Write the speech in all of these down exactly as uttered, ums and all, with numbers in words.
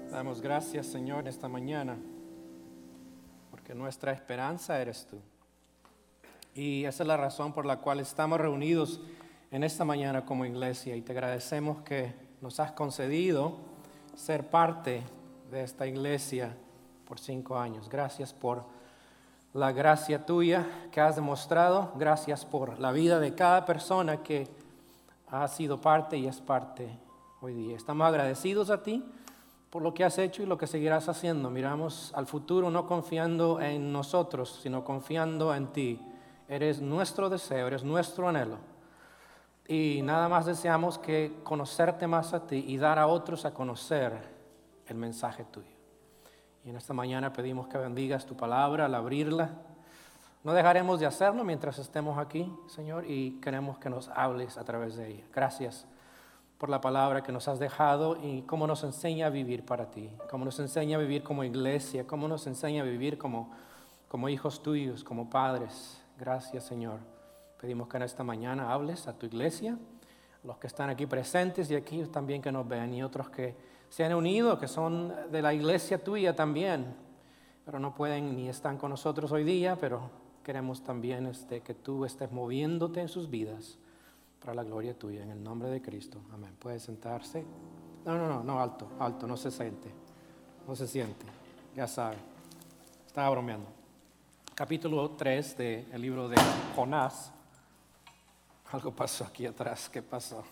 Damos gracias, Señor, esta mañana, porque nuestra esperanza eres tú. Y esa es la razón por la cual estamos reunidos en esta mañana como iglesia. Y te agradecemos que nos has concedido ser parte de esta iglesia por cinco años. Gracias por la gracia tuya que has demostrado. Gracias por la vida de cada persona que ha sido parte y es parte hoy día. Estamos agradecidos a ti por lo que has hecho y lo que seguirás haciendo. Miramos al futuro no confiando en nosotros, sino confiando en ti. Eres nuestro deseo, eres nuestro anhelo. Y nada más deseamos que conocerte más a ti y dar a otros a conocer el mensaje tuyo. Y en esta mañana pedimos que bendigas tu palabra al abrirla. No dejaremos de hacerlo mientras estemos aquí, Señor, y queremos que nos hables a través de ella. Gracias por la palabra que nos has dejado y cómo nos enseña a vivir para ti, cómo nos enseña a vivir como iglesia, cómo nos enseña a vivir como, como hijos tuyos, como padres. Gracias, Señor. Pedimos que en esta mañana hables a tu iglesia, los que están aquí presentes y aquí también que nos ven y otros que se han unido, que son de la iglesia tuya también, pero no pueden ni están con nosotros hoy día, pero queremos también este, que tú estés moviéndote en sus vidas para la gloria tuya, en el nombre de Cristo. Amén. Puede sentarse. No, no, no, no, alto, alto, no se siente. No se siente. Ya sabe. Estaba bromeando. Capítulo tres del libro de Jonás. Algo pasó aquí atrás. ¿Qué pasó?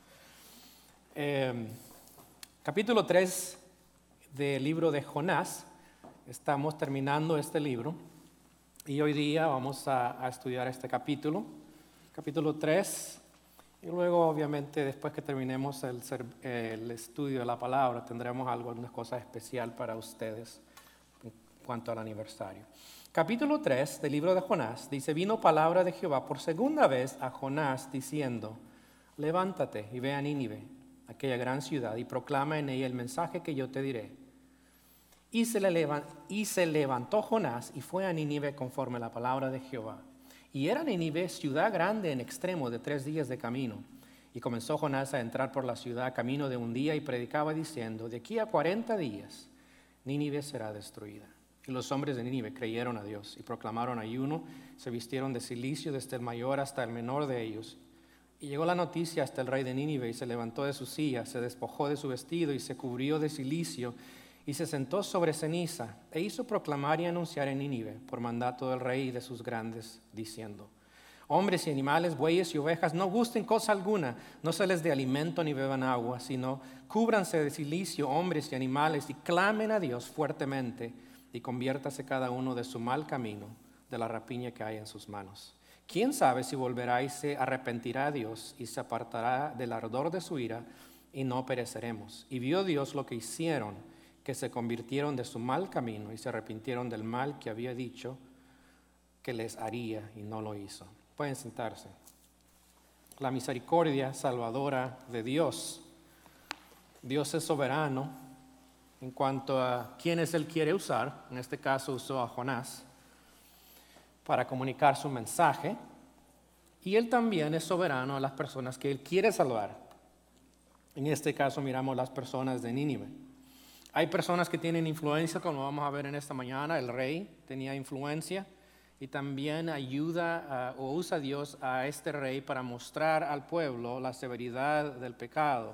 Eh, capítulo tres del libro de Jonás. Estamos terminando este libro. Y hoy día vamos a, a estudiar este capítulo. Capítulo tres. Y luego, obviamente, después que terminemos el, el estudio de la palabra, tendremos algo, algunas cosas especial para ustedes en cuanto al aniversario. Capítulo tres del libro de Jonás dice: vino palabra de Jehová por segunda vez a Jonás diciendo: levántate y ve a Nínive, aquella gran ciudad, y proclama en ella el mensaje que yo te diré. Y se, le levant, y se levantó Jonás y fue a Nínive conforme a la palabra de Jehová. Y era Nínive ciudad grande en extremo de tres días de camino. Y comenzó Jonás a entrar por la ciudad camino de un día y predicaba diciendo: de aquí a cuarenta días Nínive será destruida. Y los hombres de Nínive creyeron a Dios y proclamaron ayuno, se vistieron de cilicio desde el mayor hasta el menor de ellos. Y llegó la noticia hasta el rey de Nínive y se levantó de su silla, se despojó de su vestido y se cubrió de cilicio y se sentó sobre ceniza e hizo proclamar y anunciar en Nínive por mandato del rey y de sus grandes, diciendo: hombres y animales, bueyes y ovejas, no gusten cosa alguna, no se les dé alimento ni beban agua, sino cúbranse de cilicio hombres y animales y clamen a Dios fuertemente y conviértase cada uno de su mal camino, de la rapiña que hay en sus manos. ¿Quién sabe si volverá y se arrepentirá a Dios y se apartará del ardor de su ira y no pereceremos? Y vio Dios lo que hicieron, que se convirtieron de su mal camino y se arrepintieron del mal que había dicho que les haría y no lo hizo. Pueden sentarse. La misericordia salvadora de Dios. Dios es soberano en cuanto a quienes Él quiere usar. En este caso usó a Jonás para comunicar su mensaje. Y Él también es soberano a las personas que Él quiere salvar. En este caso miramos las personas de Nínive. Hay personas que tienen influencia, como vamos a ver en esta mañana. El rey tenía influencia y también ayuda uh, o usa Dios a este rey para mostrar al pueblo la severidad del pecado.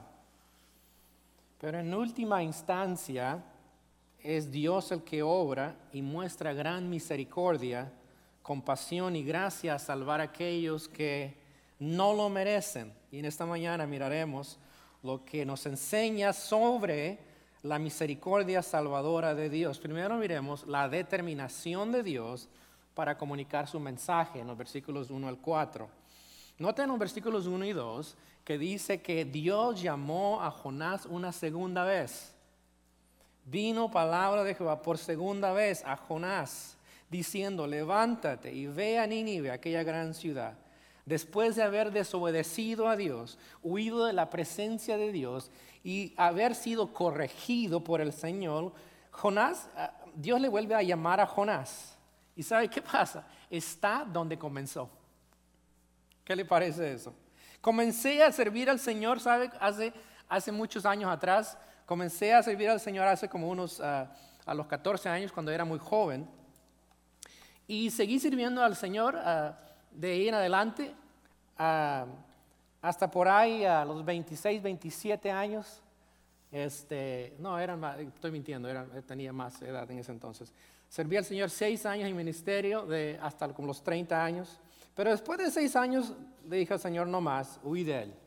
Pero en última instancia es Dios el que obra y muestra gran misericordia, compasión y gracia a salvar a aquellos que no lo merecen. Y en esta mañana miraremos lo que nos enseña sobre la misericordia salvadora de Dios. Primero miremos la determinación de Dios para comunicar su mensaje en los versículos uno al cuatro. Noten los versículos uno y dos que dice que Dios llamó a Jonás una segunda vez. Vino palabra de Jehová por segunda vez a Jonás diciendo: levántate y ve a Nínive, aquella gran ciudad. Después de haber desobedecido a Dios, huido de la presencia de Dios y haber sido corregido por el Señor, Jonás, Dios le vuelve a llamar a Jonás. ¿Y sabe qué pasa? Está donde comenzó. ¿Qué le parece eso? Comencé a servir al Señor, ¿sabe? Hace, hace muchos años atrás, comencé a servir al Señor hace como unos, uh, a los catorce años, cuando era muy joven. Y seguí sirviendo al Señor uh, de ahí en adelante, uh, hasta por ahí a los veintiséis, veintisiete años. Este, no, eran más, estoy mintiendo, era, tenía más edad en ese entonces. Serví al Señor seis años en ministerio, de, hasta como los treinta años. Pero después de seis años le dije al Señor, no más, huí de Él.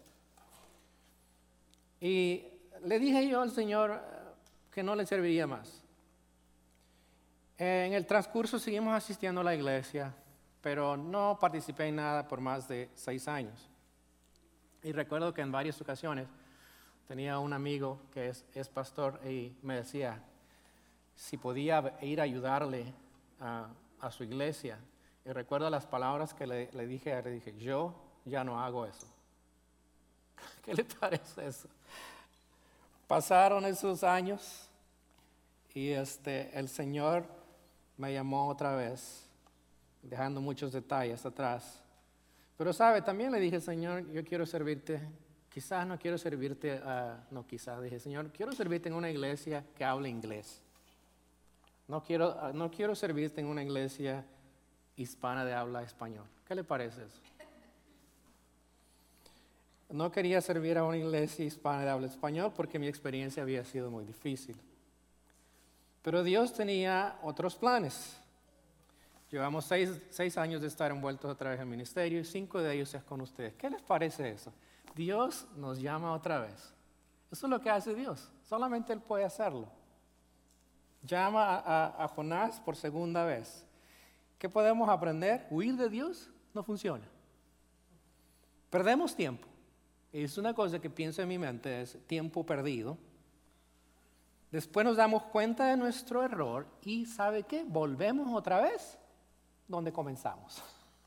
Y le dije yo al Señor que no le serviría más. En el transcurso seguimos asistiendo a la iglesia, pero no participé en nada por más de seis años. Y recuerdo que en varias ocasiones tenía un amigo que es, es pastor y me decía si podía ir a ayudarle a, a su iglesia. Y recuerdo las palabras que le, le dije, le dije, yo ya no hago eso. ¿Qué le parece eso? Pasaron esos años y este, el Señor me llamó otra vez, dejando muchos detalles atrás. Pero sabe, también le dije, Señor, yo quiero servirte. Quizás no quiero servirte, uh, no quizás, dije, Señor, quiero servirte en una iglesia que hable inglés. No quiero, uh, no quiero servirte en una iglesia hispana de habla español. ¿Qué le parece eso? No quería servir a una iglesia hispana de habla español porque mi experiencia había sido muy difícil. Pero Dios tenía otros planes. Llevamos seis, seis años de estar envueltos otra vez en el ministerio y cinco de ellos es con ustedes. ¿Qué les parece eso? Dios nos llama otra vez. Eso es lo que hace Dios. Solamente Él puede hacerlo. Llama a, a, a Jonás por segunda vez. ¿Qué podemos aprender? Huir de Dios no funciona. Perdemos tiempo. Es una cosa que pienso en mi mente, es tiempo perdido. Después nos damos cuenta de nuestro error y ¿sabe qué? Volvemos otra vez donde comenzamos.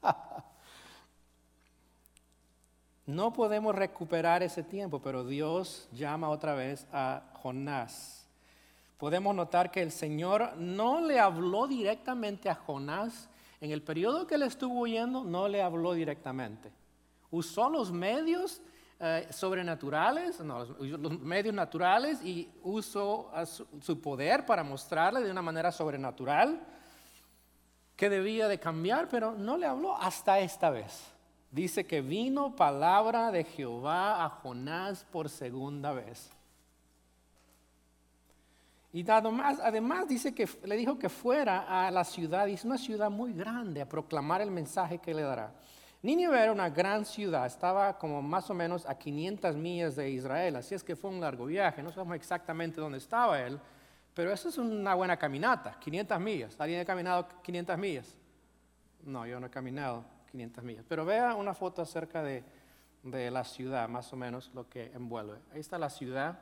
No podemos recuperar ese tiempo, pero Dios llama otra vez a Jonás. Podemos notar que el Señor no le habló directamente a Jonás. En el periodo que él estuvo huyendo, no le habló directamente. Usó los medios eh, sobrenaturales, no, los, los medios naturales y usó su, su poder para mostrarle de una manera sobrenatural que debía de cambiar, pero no le habló hasta esta vez. Dice que vino palabra de Jehová a Jonás por segunda vez. Y además, además dice que le dijo que fuera a la ciudad, y es una ciudad muy grande, a proclamar el mensaje que le dará. Nínive era una gran ciudad, estaba como más o menos a quinientas millas de Israel, así es que fue un largo viaje, no sabemos exactamente dónde estaba él, pero eso es una buena caminata, quinientas millas. ¿Alguien ha caminado quinientas millas? No, yo no he caminado quinientas millas, pero vea una foto acerca de, de la ciudad, más o menos lo que envuelve. Ahí está la ciudad.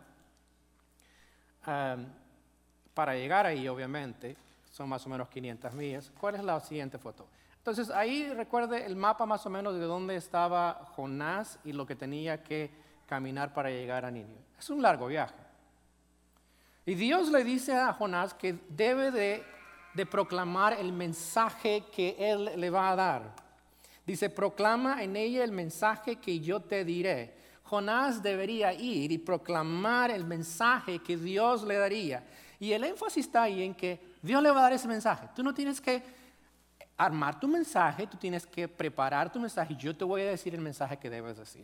Um, para llegar ahí, obviamente, son más o menos quinientas millas. ¿Cuál es la siguiente foto? Entonces, ahí recuerde el mapa más o menos de dónde estaba Jonás y lo que tenía que caminar para llegar a Nínive. Es un largo viaje. Y Dios le dice a Jonás que debe de, de proclamar el mensaje que Él le va a dar. Dice, proclama en ella el mensaje que yo te diré. Jonás debería ir y proclamar el mensaje que Dios le daría. Y el énfasis está ahí en que Dios le va a dar ese mensaje. Tú no tienes que armar tu mensaje, tú tienes que preparar tu mensaje y yo te voy a decir el mensaje que debes decir.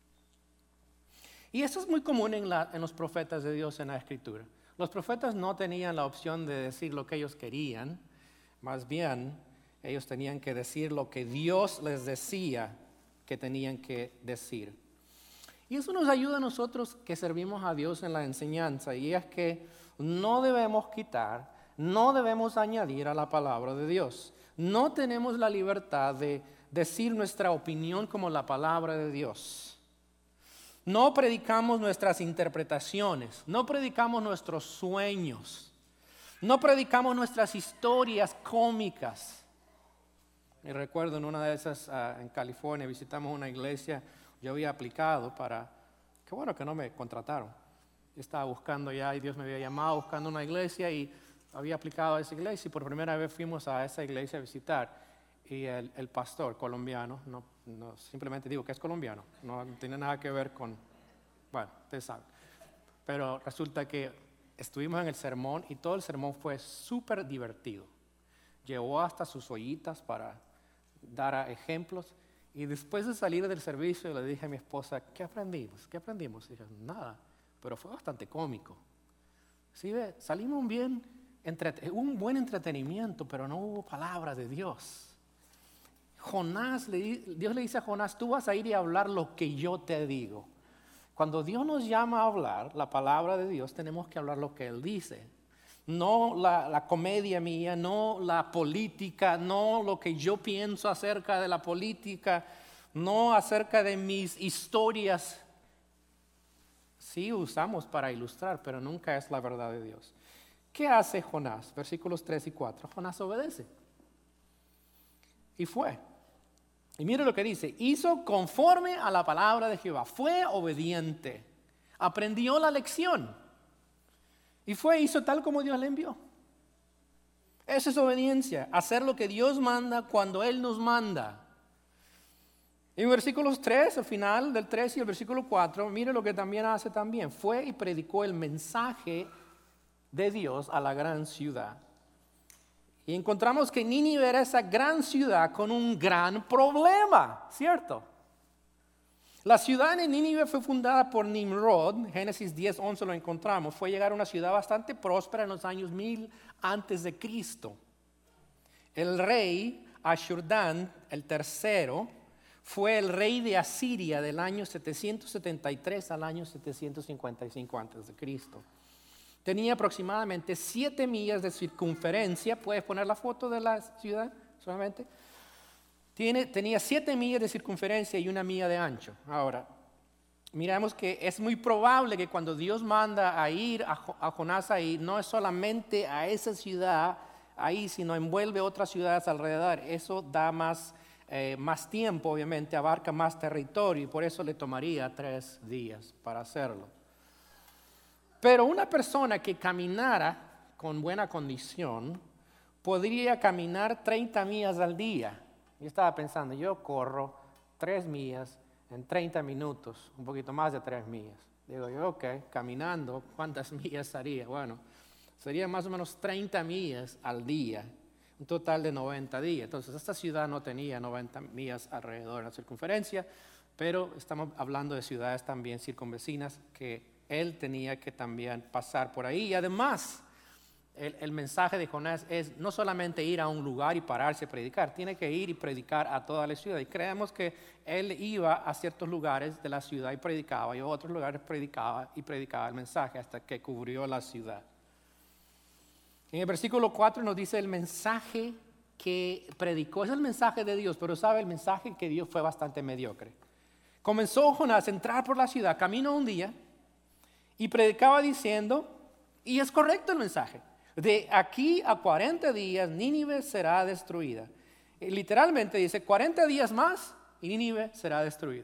Y eso es muy común en, la, en los profetas de Dios en la Escritura. Los profetas no tenían la opción de decir lo que ellos querían, más bien ellos tenían que decir lo que Dios les decía que tenían que decir. Y eso nos ayuda a nosotros que servimos a Dios en la enseñanza, y es que no debemos quitar, no debemos añadir a la palabra de Dios. No tenemos la libertad de decir nuestra opinión como la palabra de Dios. No predicamos nuestras interpretaciones, no predicamos nuestros sueños, no predicamos nuestras historias cómicas. Y recuerdo en una de esas uh, en California visitamos una iglesia. Yo había aplicado para, qué bueno que no me contrataron. Estaba buscando ya y Dios me había llamado buscando una iglesia y había aplicado a esa iglesia y por primera vez fuimos a esa iglesia a visitar. Y el, el pastor colombiano, no, no, simplemente digo que es colombiano, no tiene nada que ver con, bueno, ustedes saben. pero resulta que estuvimos en el sermón y todo el sermón fue súper divertido. Llevó hasta sus ollitas para dar ejemplos. Y después de salir del servicio le dije a mi esposa, ¿qué aprendimos? ¿Qué aprendimos? Y dije, nada, pero fue bastante cómico. ¿Sí ve? Salimos bien, entre, un buen entretenimiento, pero no hubo palabra de Dios. Jonás, le, Dios le dice a Jonás, tú vas a ir y a hablar lo que yo te digo. Cuando Dios nos llama a hablar la palabra de Dios, tenemos que hablar lo que Él dice. No la, la comedia mía, no la política, no lo que yo pienso acerca de la política, no acerca de mis historias. Sí usamos para ilustrar, pero nunca es la verdad de Dios. ¿Qué hace Jonás? Versículos tres y cuatro. Jonás obedece. Y fue. Y mire lo que dice. Hizo conforme a la palabra de Jehová. Fue obediente. Aprendió la lección. Y fue, hizo tal como Dios le envió. Esa es obediencia. Hacer lo que Dios manda cuando Él nos manda. En versículos tres, al final del tres y el versículo cuatro, mire lo que también hace también. Fue y predicó el mensaje de Dios a la gran ciudad. Y encontramos que Nínive era esa gran ciudad con un gran problema, ¿cierto? La ciudad de Nínive fue fundada por Nimrod, Génesis diez, once lo encontramos. Fue llegar a una ciudad bastante próspera en los años mil antes de Cristo. El rey Ashurdán, el tercero, fue el rey de Asiria del año setecientos setenta y tres al año setecientos cincuenta y cinco antes de Cristo. Tenía aproximadamente siete millas de circunferencia. ¿Puedes poner la foto de la ciudad solamente? Tiene, tenía siete millas de circunferencia y una milla de ancho. Ahora, miramos que es muy probable que cuando Dios manda a ir a, a Jonás ahí, no es solamente a esa ciudad ahí, sino envuelve otras ciudades alrededor. Eso da más, eh, más tiempo, obviamente, abarca más territorio y por eso le tomaría tres días para hacerlo. Pero una persona que caminara con buena condición podría caminar treinta millas al día. Yo estaba pensando, yo corro tres millas en treinta minutos, un poquito más de tres millas. Digo yo, ok, caminando, ¿cuántas millas haría? Bueno, sería más o menos treinta millas al día, un total de noventa días. Entonces, esta ciudad no tenía noventa millas alrededor de la circunferencia, pero estamos hablando de ciudades también circunvecinas que él tenía que también pasar por ahí. Y además, El, el mensaje de Jonás es no solamente ir a un lugar y pararse a predicar, tiene que ir y predicar a toda la ciudad. Y creemos que él iba a ciertos lugares de la ciudad y predicaba, y a otros lugares predicaba y predicaba el mensaje hasta que cubrió la ciudad. En el versículo cuatro nos dice el mensaje que predicó, es el mensaje de Dios, pero sabe, el mensaje que dio fue bastante mediocre. Comenzó Jonás a entrar por la ciudad, caminó un día y predicaba diciendo, y es correcto el mensaje, de aquí a cuarenta días Nínive será destruida. Y literalmente dice cuarenta días más y Nínive será destruida.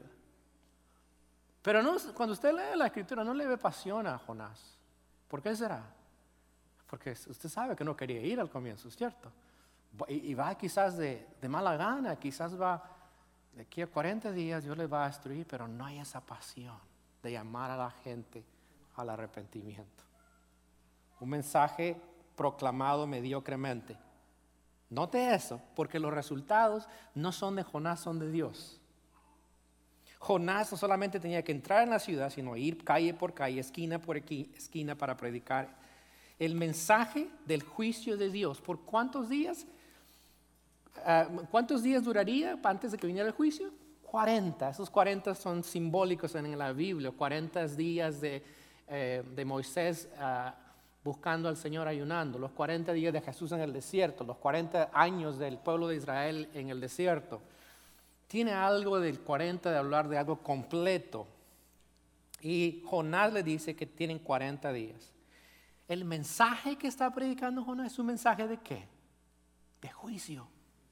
Pero no, cuando usted lee la escritura no le ve pasión a Jonás. ¿Por qué será? Porque usted sabe que no quería ir al comienzo, ¿cierto? Y, y va quizás de, de mala gana, quizás va de aquí a cuarenta días Dios le va a destruir, pero no hay esa pasión de llamar a la gente al arrepentimiento. Un mensaje proclamado mediocremente. Note eso, porque los resultados no son de Jonás, son de Dios. Jonás no solamente tenía que entrar en la ciudad, sino ir calle por calle, esquina por esquina para predicar el mensaje del juicio de Dios. ¿Por cuántos días? Uh, ¿Cuántos días duraría antes de que viniera el juicio? cuarenta. Esos cuarenta son simbólicos en la Biblia. cuarenta días de, eh, de Moisés uh, buscando al Señor ayunando, los cuarenta días de Jesús en el desierto, los cuarenta años del pueblo de Israel en el desierto. Tiene algo del cuarenta de hablar de algo completo. Y Jonás le dice que tienen cuarenta días. El mensaje que está predicando Jonás es un mensaje de ¿qué? De juicio.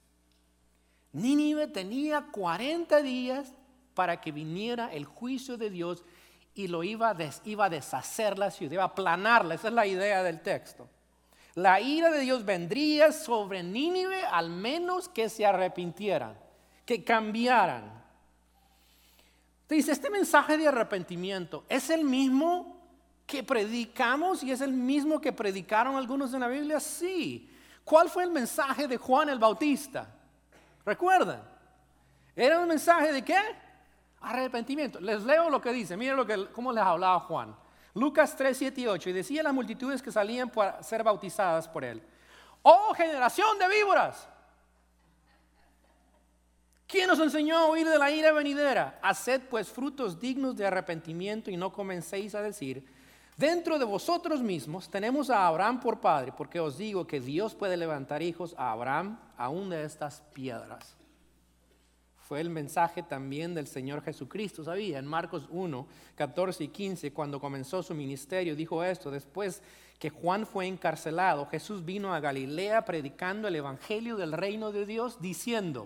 Nínive tenía cuarenta días para que viniera el juicio de Dios y lo iba a, des, iba a deshacer la ciudad, iba a aplanarla. Esa es la idea del texto. La ira de Dios vendría sobre Nínive al menos que se arrepintieran, que cambiaran. Te dice, este mensaje de arrepentimiento es el mismo que predicamos y es el mismo que predicaron algunos en la Biblia? Sí. ¿Cuál fue el mensaje de Juan el Bautista? ¿Recuerdan? ¿Era un mensaje de qué? Arrepentimiento. Les leo lo que dice. Miren lo que, cómo les hablaba Juan. Lucas tres, siete y ocho. Y decía a las multitudes que salían para ser bautizadas por él: ¡oh, generación de víboras! ¿Quién nos enseñó a huir de la ira venidera? Haced pues frutos dignos de arrepentimiento y no comencéis a decir: dentro de vosotros mismos tenemos a Abraham por padre, porque os digo que Dios puede levantar hijos a Abraham aún de estas piedras. Fue el mensaje también del Señor Jesucristo, ¿sabía? En Marcos uno, catorce y quince, cuando comenzó su ministerio, dijo esto: después que Juan fue encarcelado, Jesús vino a Galilea predicando el evangelio del reino de Dios, diciendo: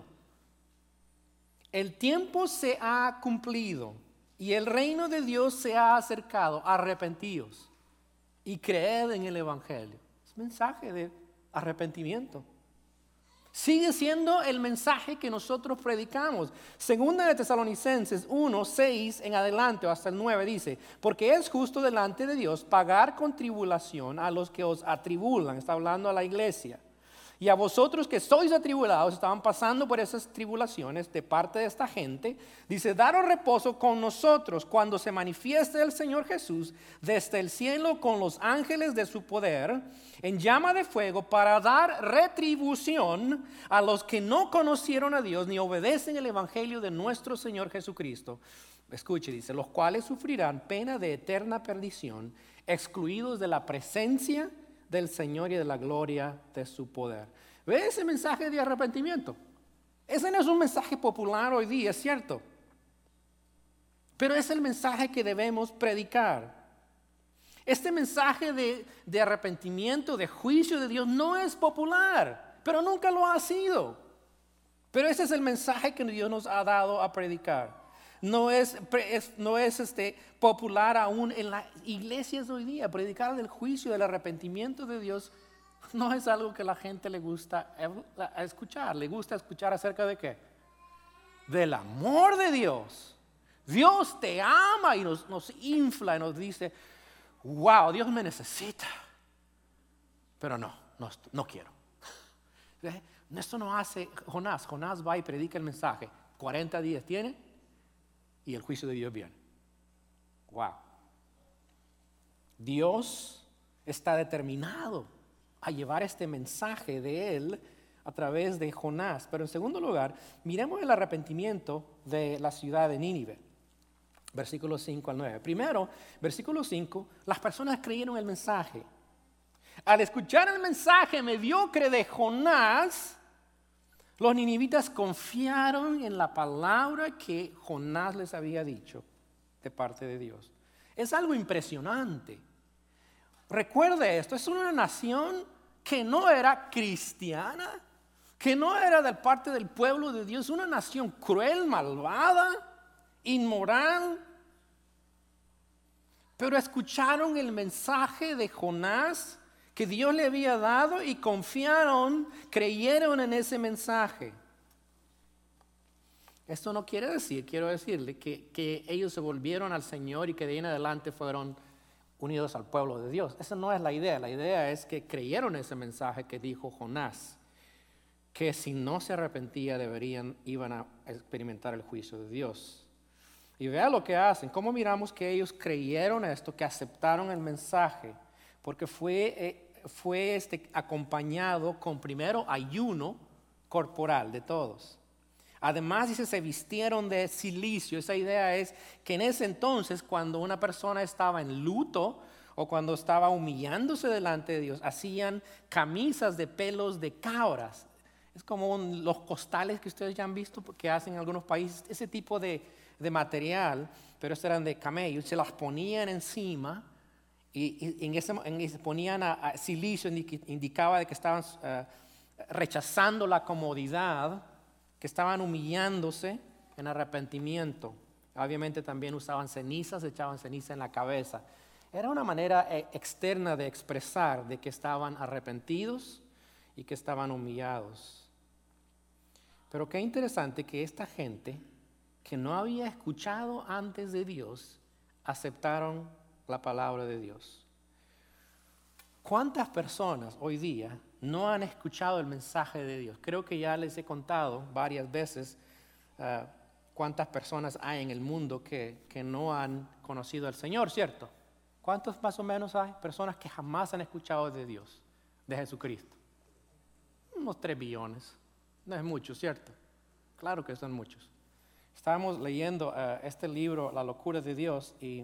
el tiempo se ha cumplido y el reino de Dios se ha acercado. Arrepentíos y creed en el evangelio. Es mensaje de arrepentimiento. Sigue siendo el mensaje que nosotros predicamos. Segunda de Tesalonicenses uno, seis en adelante o hasta el nueve dice: porque es justo delante de Dios pagar con tribulación a los que os atribulan. Está hablando a la iglesia. Y a vosotros que sois atribulados, estaban pasando por esas tribulaciones de parte de esta gente, dice: daros reposo con nosotros cuando se manifieste el Señor Jesús desde el cielo con los ángeles de su poder, en llama de fuego, para dar retribución a los que no conocieron a Dios ni obedecen el evangelio de nuestro Señor Jesucristo. Escuche, dice: los cuales sufrirán pena de eterna perdición, excluidos de la presencia del Señor y de la gloria de su poder. ¿Ve ese mensaje de arrepentimiento? Ese no es un mensaje popular hoy día, es cierto, pero es el mensaje que debemos predicar. Este mensaje de, de arrepentimiento, de juicio de Dios, no es popular, pero nunca lo ha sido. Pero ese es el mensaje que Dios nos ha dado a predicar. No es, es, no es este, popular aún en las iglesias de hoy día. Predicar del juicio, del arrepentimiento de Dios no es algo que a la gente le gusta escuchar. Le gusta escuchar acerca de qué? Del amor de Dios. Dios te ama y nos, nos infla y nos dice: wow, Dios me necesita. Pero no, no, no quiero. Esto no hace Jonás. Jonás va y predica el mensaje. cuarenta días tiene y el juicio de Dios viene. Wow. Dios está determinado a llevar este mensaje de Él a través de Jonás. Pero en segundo lugar, miremos el arrepentimiento de la ciudad de Nínive. Versículos cinco al nueve. Primero, versículo cinco, las personas creyeron el mensaje. Al escuchar el mensaje mediocre de Jonás, los ninivitas confiaron en la palabra que Jonás les había dicho de parte de Dios. Es algo impresionante. Recuerde esto, es una nación que no era cristiana, que no era de parte del pueblo de Dios, una nación cruel, malvada, inmoral. Pero escucharon el mensaje de Jonás que Dios le había dado y confiaron, creyeron en ese mensaje. Esto no quiere decir, quiero decirle que, que ellos se volvieron al Señor y que de ahí en adelante fueron unidos al pueblo de Dios. Esa no es la idea. La idea es que creyeron ese mensaje que dijo Jonás, que si no se arrepentía deberían, iban a experimentar el juicio de Dios. Y vea lo que hacen. ¿Cómo miramos que ellos creyeron esto, que aceptaron el mensaje? Porque fue... Eh, fue este, acompañado con primero ayuno corporal de todos. Además dice, se vistieron de cilicio. Esa idea es que en ese entonces, cuando una persona estaba en luto o cuando estaba humillándose delante de Dios, hacían camisas de pelos de cabras. Es como un, los costales que ustedes ya han visto que hacen en algunos países, ese tipo de, de material, pero estos eran de camello. Se las ponían encima. Y en ese, en ese ponían a, a silicio, indicaba de que estaban uh, rechazando la comodidad, que estaban humillándose en arrepentimiento. Obviamente también usaban cenizas, echaban ceniza en la cabeza. Era una manera eh, externa de expresar de que estaban arrepentidos y que estaban humillados. Pero qué interesante que esta gente que no había escuchado antes de Dios aceptaron la palabra de Dios. ¿Cuántas personas hoy día no han escuchado el mensaje de Dios? Creo que ya les he contado varias veces uh, cuántas personas hay en el mundo que, que no han conocido al Señor, ¿cierto? ¿Cuántos más o menos hay? Personas que jamás han escuchado de Dios, de Jesucristo. Unos tres billones. No es mucho, ¿cierto? Claro que son muchos. Estábamos leyendo uh, este libro, La locura de Dios, y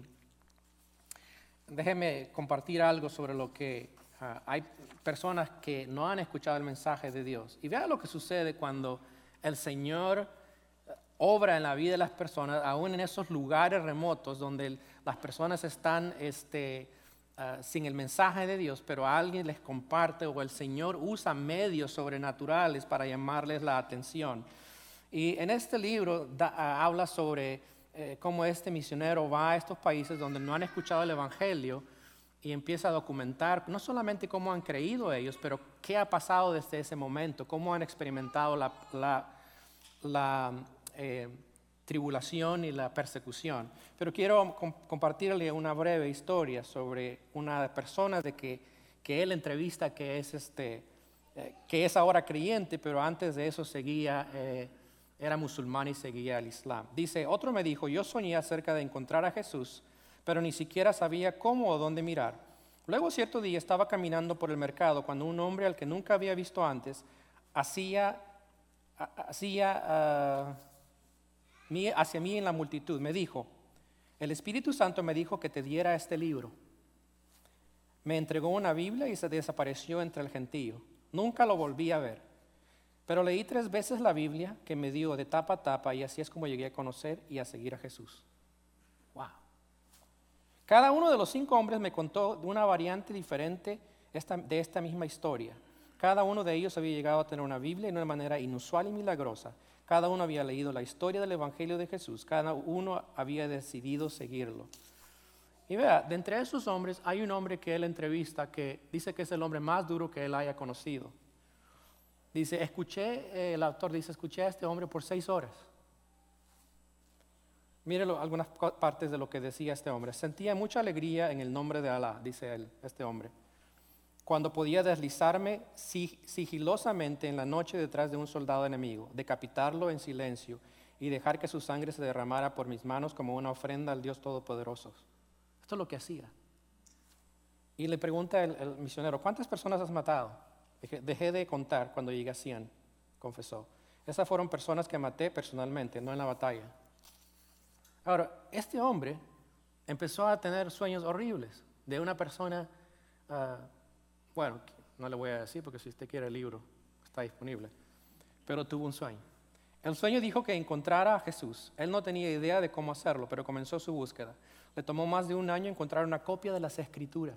déjeme compartir algo sobre lo que uh, hay personas que no han escuchado el mensaje de Dios. Y vea lo que sucede cuando el Señor obra en la vida de las personas, aún en esos lugares remotos donde el, las personas están este, uh, sin el mensaje de Dios, pero alguien les comparte o el Señor usa medios sobrenaturales para llamarles la atención. Y en este libro da, uh, habla sobre eh, cómo este misionero va a estos países donde no han escuchado el Evangelio y empieza a documentar no solamente cómo han creído ellos, pero qué ha pasado desde ese momento, cómo han experimentado la, la, la eh, tribulación y la persecución. Pero quiero com- compartirle una breve historia sobre una persona de que, que él entrevista que es, este, eh, que es ahora creyente, pero antes de eso seguía... Eh, era musulmán y seguía el Islam. Dice, otro me dijo, yo soñé acerca de encontrar a Jesús, pero ni siquiera sabía cómo o dónde mirar. Luego cierto día estaba caminando por el mercado cuando un hombre al que nunca había visto antes hacía, hacía uh, hacia mí en la multitud. Me dijo, el Espíritu Santo me dijo que te diera este libro. Me entregó una Biblia y se desapareció entre el gentío. Nunca lo volví a ver. Pero leí tres veces la Biblia que me dio de tapa a tapa y así es como llegué a conocer y a seguir a Jesús. Wow. Cada uno de los cinco hombres me contó de una variante diferente de esta misma historia. Cada uno de ellos había llegado a tener una Biblia de una manera inusual y milagrosa. Cada uno había leído la historia del Evangelio de Jesús. Cada uno había decidido seguirlo. Y vea, de entre esos hombres hay un hombre que él entrevista que dice que es el hombre más duro que él haya conocido. Dice, escuché, eh, el autor dice, escuché a este hombre por seis horas. Mire lo, algunas partes de lo que decía este hombre. Sentía mucha alegría en el nombre de Alá, dice él, este hombre, cuando podía deslizarme sig- sigilosamente en la noche detrás de un soldado enemigo, decapitarlo en silencio y dejar que su sangre se derramara por mis manos como una ofrenda al Dios Todopoderoso. Esto es lo que hacía. Y le pregunta el, el misionero, ¿cuántas personas has matado? Dejé de contar cuando llegué a cien, confesó. Esas fueron personas que maté personalmente, no en la batalla. Ahora, este hombre empezó a tener sueños horribles de una persona, uh, bueno, no le voy a decir porque si usted quiere el libro está disponible, pero tuvo un sueño. El sueño dijo que encontrara a Jesús. Él no tenía idea de cómo hacerlo, pero comenzó su búsqueda. Le tomó más de un año encontrar una copia de las Escrituras.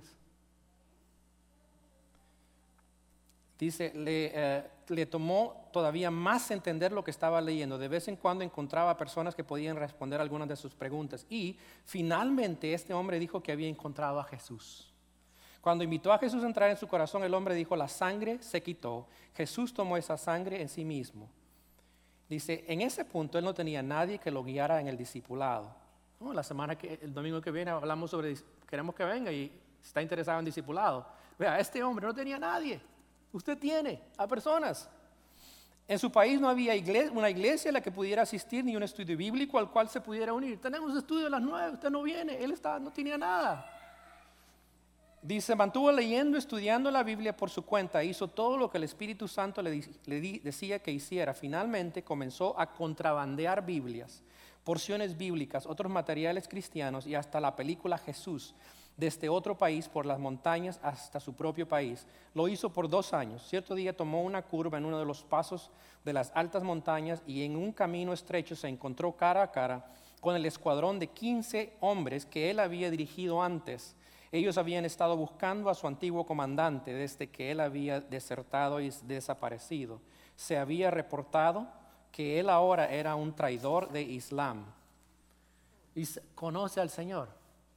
Dice, le, eh, le tomó todavía más entender lo que estaba leyendo. De vez en cuando encontraba personas que podían responder algunas de sus preguntas. Y finalmente este hombre dijo que había encontrado a Jesús. Cuando invitó a Jesús a entrar en su corazón, el hombre dijo, la sangre se quitó. Jesús tomó esa sangre en sí mismo. Dice, en ese punto él no tenía nadie que lo guiara en el discipulado. Oh, la semana que, el domingo que viene hablamos sobre, queremos que venga y está interesado en discipulado. Vea, este hombre no tenía nadie. Usted tiene a personas. En su país no había iglesia, una iglesia a la que pudiera asistir ni un estudio bíblico al cual se pudiera unir. Tenemos estudio a las nueve, usted no viene, él está, no tenía nada. Dice, mantuvo leyendo, estudiando la Biblia por su cuenta, hizo todo lo que el Espíritu Santo le, le di, decía que hiciera. Finalmente comenzó a contrabandear Biblias, porciones bíblicas, otros materiales cristianos y hasta la película Jesús, desde otro país por las montañas hasta su propio país. Lo hizo por dos años. Cierto día tomó una curva en uno de los pasos de las altas montañas y en un camino estrecho se encontró cara a cara con el escuadrón de quince hombres que él había dirigido antes. Ellos habían estado buscando a su antiguo comandante desde que él había desertado y desaparecido. Se había reportado que él ahora era un traidor de Islam. Y conoce al Señor.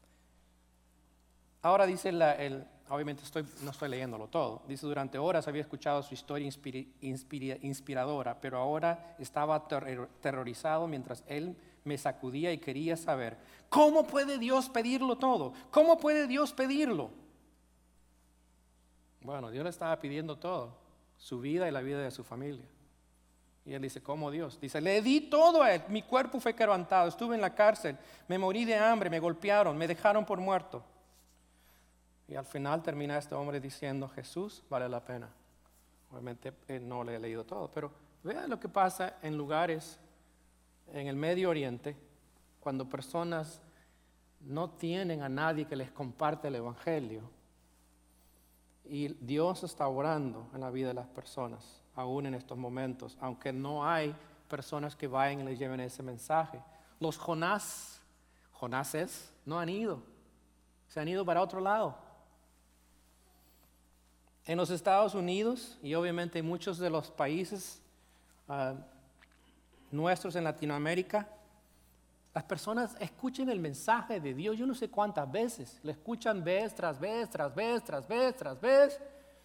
Ahora dice, la, el, obviamente estoy, no estoy leyéndolo todo, dice, durante horas había escuchado su historia inspira, inspira, inspiradora, pero ahora estaba terror, terrorizado mientras él me sacudía y quería saber, ¿cómo puede Dios pedirlo todo? ¿Cómo puede Dios pedirlo? Bueno, Dios le estaba pidiendo todo, su vida y la vida de su familia. Y él dice, ¿cómo Dios? Dice, le di todo a él, mi cuerpo fue quebrantado, estuve en la cárcel, me morí de hambre, me golpearon, me dejaron por muerto. Y al final termina este hombre diciendo, Jesús vale la pena. Obviamente eh, no le he leído todo, pero vean lo que pasa en lugares en el Medio Oriente cuando personas no tienen a nadie que les comparte el Evangelio. Y Dios está orando en la vida de las personas, aún en estos momentos, aunque no hay personas que vayan y les lleven ese mensaje. Los Jonás, Jonáses, no han ido, se han ido para otro lado. En los Estados Unidos y obviamente en muchos de los países uh, nuestros en Latinoamérica, las personas escuchan el mensaje de Dios, yo no sé cuántas veces, lo escuchan vez tras vez, tras vez, tras vez, tras vez.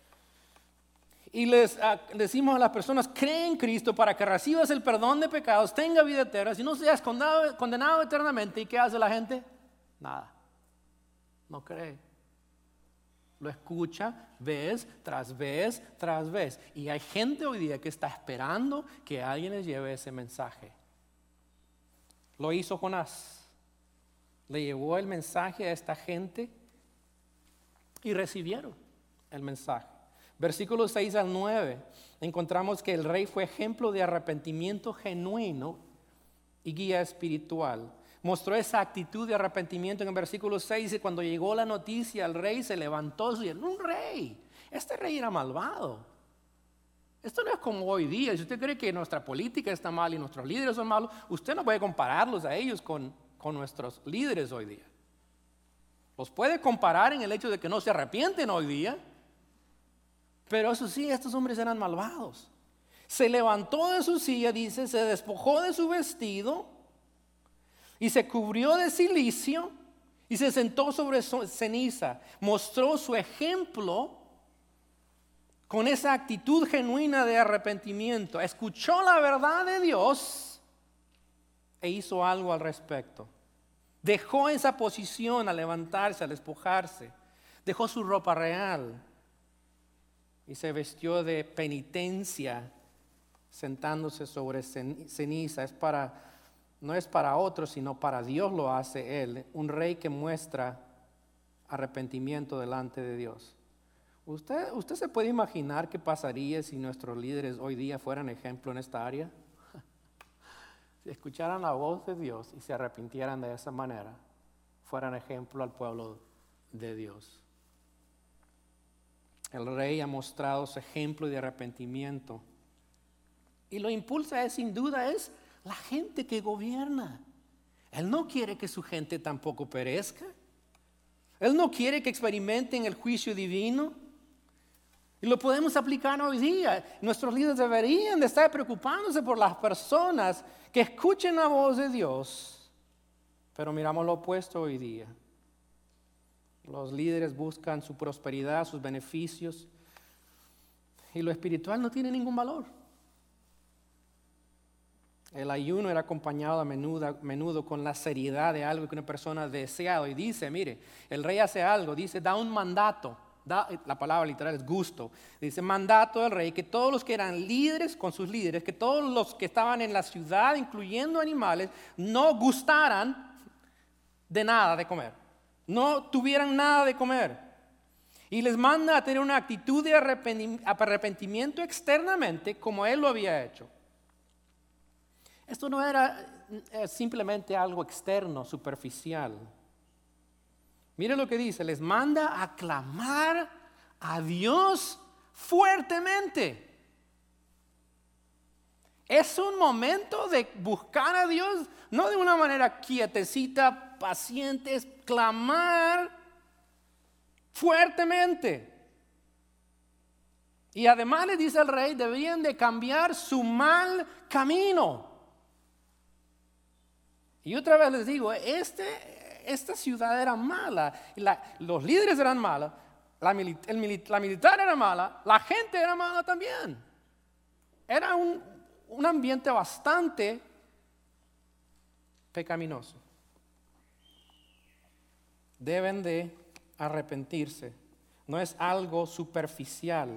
Y les uh, decimos a las personas, cree en Cristo para que recibas el perdón de pecados, tenga vida eterna, si no seas condenado, condenado eternamente. ¿Y qué hace la gente? Nada, no cree. Lo escucha vez tras vez tras vez. Y hay gente hoy día que está esperando que alguien les lleve ese mensaje. Lo hizo Jonás. Le llevó el mensaje a esta gente y recibieron el mensaje. Versículos seis al nueve, encontramos que el rey fue ejemplo de arrepentimiento genuino y guía espiritual. Mostró esa actitud de arrepentimiento en el versículo seis, y cuando llegó la noticia, el rey se levantó y dijo, un rey, este rey era malvado. Esto no es como hoy día. Si usted cree que nuestra política está mal y nuestros líderes son malos, usted no puede compararlos a ellos con, con nuestros líderes hoy día. Los puede comparar en el hecho de que no se arrepienten hoy día, pero eso sí, estos hombres eran malvados. Se levantó de su silla, dice, se despojó de su vestido y se cubrió de cilicio y se sentó sobre ceniza. Mostró su ejemplo con esa actitud genuina de arrepentimiento. Escuchó la verdad de Dios e hizo algo al respecto. Dejó esa posición al levantarse, al despojarse. Dejó su ropa real y se vistió de penitencia, sentándose sobre ceniza. Es para... No es para otros, sino para Dios lo hace Él. Un rey que muestra arrepentimiento delante de Dios. ¿Usted, usted se puede imaginar qué pasaría si nuestros líderes hoy día fueran ejemplo en esta área? Si escucharan la voz de Dios y se arrepintieran de esa manera, fueran ejemplo al pueblo de Dios. El rey ha mostrado su ejemplo de arrepentimiento. Y lo impulsa es, sin duda es la gente que gobierna. Él no quiere que su gente tampoco perezca. Él no quiere que experimenten el juicio divino. Y lo podemos aplicar hoy día. Nuestros líderes deberían de estar preocupándose por las personas que escuchen la voz de Dios. Pero miramos lo opuesto hoy día. Los líderes buscan su prosperidad, sus beneficios. Y lo espiritual no tiene ningún valor. El ayuno era acompañado a menudo, a menudo con la seriedad de algo que una persona ha deseado. Y dice, mire, el rey hace algo, dice, da un mandato. Da, la palabra literal es gusto. Dice, mandato del rey, que todos los que eran líderes con sus líderes, que todos los que estaban en la ciudad, incluyendo animales, no gustaran de nada de comer. No tuvieran nada de comer. Y les manda a tener una actitud de arrepentimiento externamente como él lo había hecho. Esto no era simplemente algo externo, superficial. Mire lo que dice, les manda a clamar a Dios fuertemente. Es un momento de buscar a Dios, no de una manera quietecita, paciente, es clamar fuertemente. Y además le dice al rey, deberían de cambiar su mal camino. Y otra vez les digo, este, esta ciudad era mala, la, los líderes eran malos, la, el, la militar era mala, la gente era mala también. Era un, un ambiente bastante pecaminoso. Deben de arrepentirse. No es algo superficial.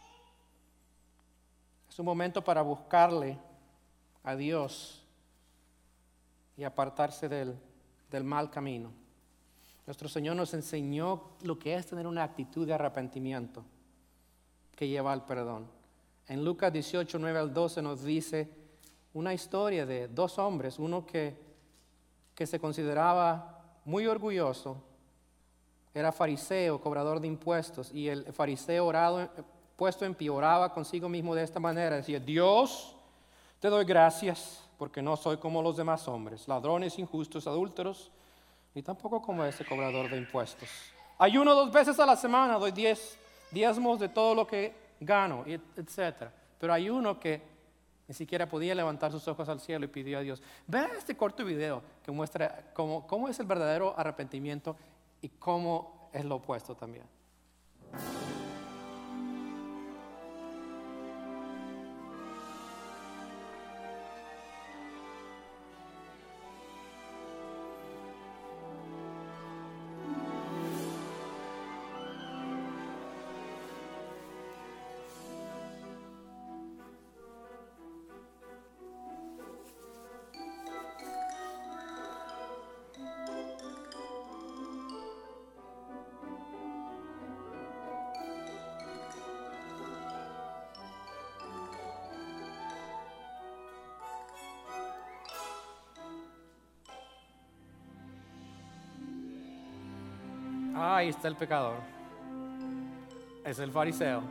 Es un momento para buscarle a Dios y apartarse del, del mal camino. Nuestro Señor nos enseñó lo que es tener una actitud de arrepentimiento que lleva al perdón. En Lucas dieciocho, nueve al doce nos dice una historia de dos hombres, uno que, que se consideraba muy orgulloso, era fariseo, cobrador de impuestos, y el fariseo orado, puesto en pie, oraba consigo mismo de esta manera, decía: Dios, te doy gracias porque no soy como los demás hombres, ladrones, injustos, adúlteros, ni tampoco como ese cobrador de impuestos. Ayuno dos veces a la semana, doy diez diezmos de todo lo que gano, etcétera. Pero hay uno que ni siquiera podía levantar sus ojos al cielo y pidió a Dios. Vean este corto video que muestra cómo, cómo es el verdadero arrepentimiento y cómo es lo opuesto también. Ah, ahí está el pecador. Es el fariseo.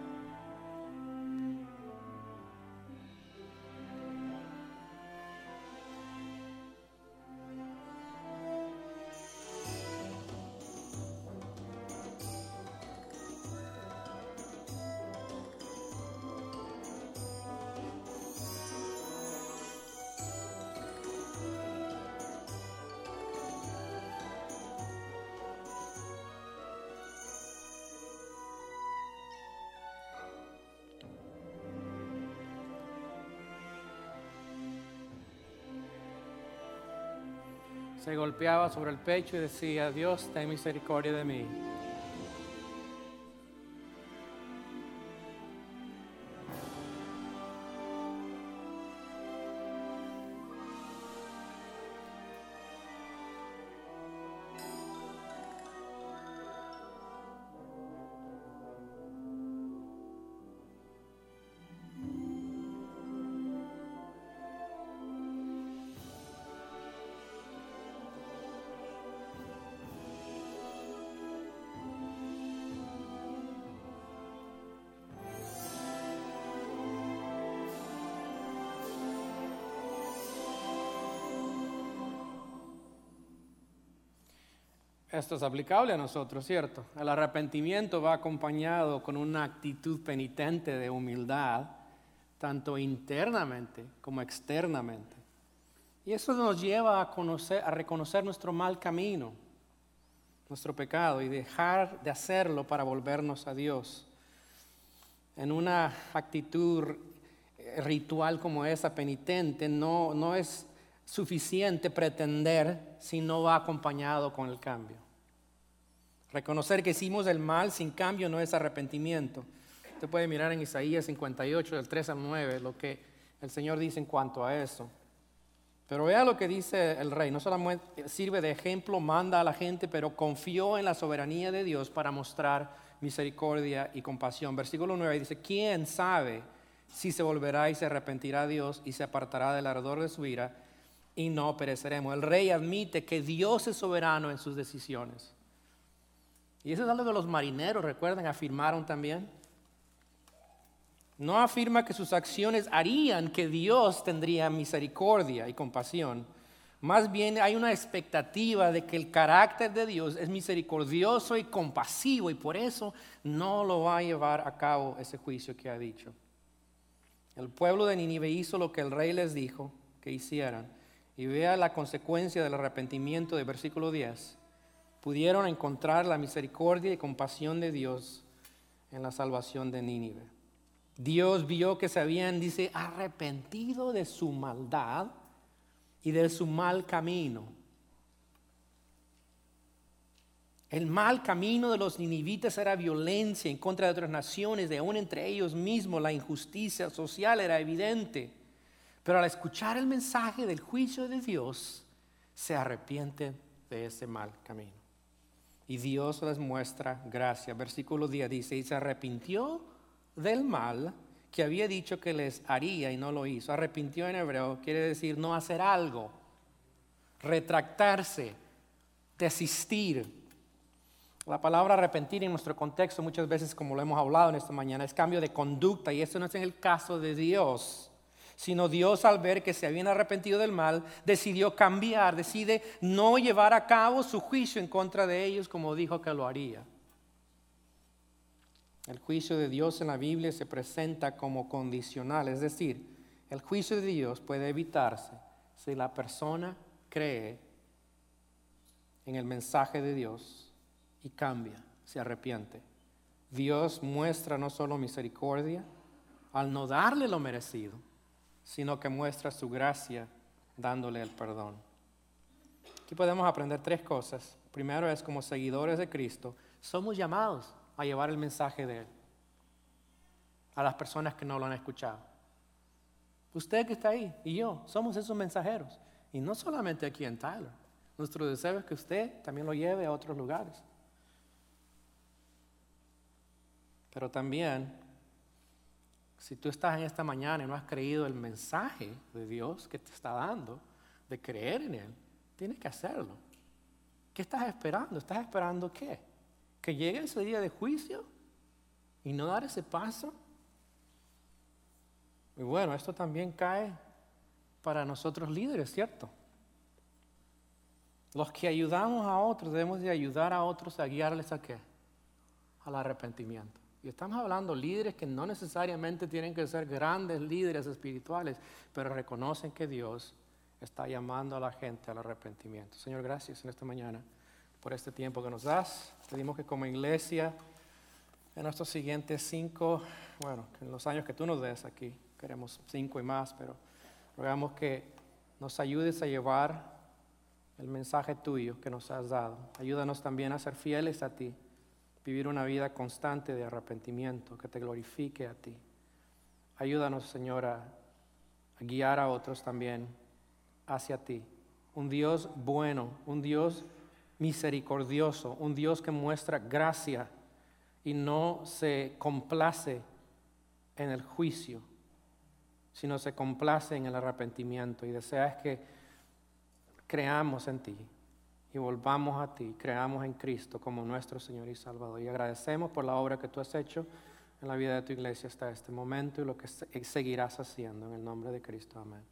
Se golpeaba sobre el pecho y decía: Dios, ten misericordia de mí. Esto es aplicable a nosotros, ¿cierto? El arrepentimiento va acompañado con una actitud penitente de humildad, tanto internamente como externamente. Y eso nos lleva a conocer, a reconocer nuestro mal camino, nuestro pecado, y dejar de hacerlo para volvernos a Dios. En una actitud ritual como esa, penitente, no, no es suficiente pretender si no va acompañado con el cambio. Reconocer que hicimos el mal sin cambio no es arrepentimiento. Usted puede mirar en Isaías cincuenta y ocho, del tres al nueve, lo que el Señor dice en cuanto a eso. Pero vea lo que dice el rey. No solamente sirve de ejemplo, manda a la gente, pero confió en la soberanía de Dios para mostrar misericordia y compasión. Versículo nueve dice: ¿quién sabe si se volverá y se arrepentirá Dios y se apartará del ardor de su ira y no pereceremos? El rey admite que Dios es soberano en sus decisiones. Y eso es algo que los marineros, recuerden, afirmaron también. No afirma que sus acciones harían que Dios tendría misericordia y compasión. Más bien hay una expectativa de que el carácter de Dios es misericordioso y compasivo, y por eso no lo va a llevar a cabo ese juicio que ha dicho. El pueblo de Nínive hizo lo que el rey les dijo que hicieran. Y vea la consecuencia del arrepentimiento de versículo diez. Pudieron encontrar la misericordia y compasión de Dios en la salvación de Nínive. Dios vio que se habían, dice, arrepentido de su maldad y de su mal camino. El mal camino de los ninivitas era violencia en contra de otras naciones, de aún entre ellos mismos la injusticia social era evidente. Pero al escuchar el mensaje del juicio de Dios, se arrepienten de ese mal camino. Y Dios les muestra gracia. Versículo diez dice, y se arrepintió del mal que había dicho que les haría y no lo hizo. Arrepintió en hebreo quiere decir no hacer algo, retractarse, desistir. La palabra arrepentir en nuestro contexto muchas veces, como lo hemos hablado en esta mañana, es cambio de conducta, y eso no es en el caso de Dios, sino Dios, al ver que se habían arrepentido del mal, decidió cambiar, decide no llevar a cabo su juicio en contra de ellos como dijo que lo haría. El juicio de Dios en la Biblia se presenta como condicional, es decir, el juicio de Dios puede evitarse si la persona cree en el mensaje de Dios y cambia, se arrepiente. Dios muestra no solo misericordia al no darle lo merecido, sino que muestra su gracia dándole el perdón. Aquí podemos aprender tres cosas. Primero es, como seguidores de Cristo, somos llamados a llevar el mensaje de Él a las personas que no lo han escuchado. Usted que está ahí y yo somos esos mensajeros, y no solamente aquí en Tyler. Nuestro deseo es que usted también lo lleve a otros lugares. Pero también, si tú estás en esta mañana y no has creído el mensaje de Dios que te está dando, de creer en Él, tienes que hacerlo. ¿Qué estás esperando? ¿Estás esperando qué? ¿Que llegue ese día de juicio y no dar ese paso? Y bueno, esto también cae para nosotros líderes, ¿cierto? Los que ayudamos a otros, debemos de ayudar a otros a guiarles a qué? Al arrepentimiento. Y estamos hablando de líderes que no necesariamente tienen que ser grandes líderes espirituales, pero reconocen que Dios está llamando a la gente al arrepentimiento. Señor, gracias en esta mañana por este tiempo que nos das. Pedimos que como iglesia, en nuestros siguientes cinco, bueno, en los años que tú nos des aquí, queremos cinco y más, pero rogamos que nos ayudes a llevar el mensaje tuyo que nos has dado. Ayúdanos también a ser fieles a ti. Vivir una vida constante de arrepentimiento que te glorifique a ti. Ayúdanos, Señor, a, a guiar a otros también hacia ti. Un Dios bueno, un Dios misericordioso, un Dios que muestra gracia y no se complace en el juicio, sino se complace en el arrepentimiento, y deseas que creamos en ti y volvamos a ti, creamos en Cristo como nuestro Señor y Salvador. Y agradecemos por la obra que tú has hecho en la vida de tu iglesia hasta este momento y lo que seguirás haciendo en el nombre de Cristo. Amén.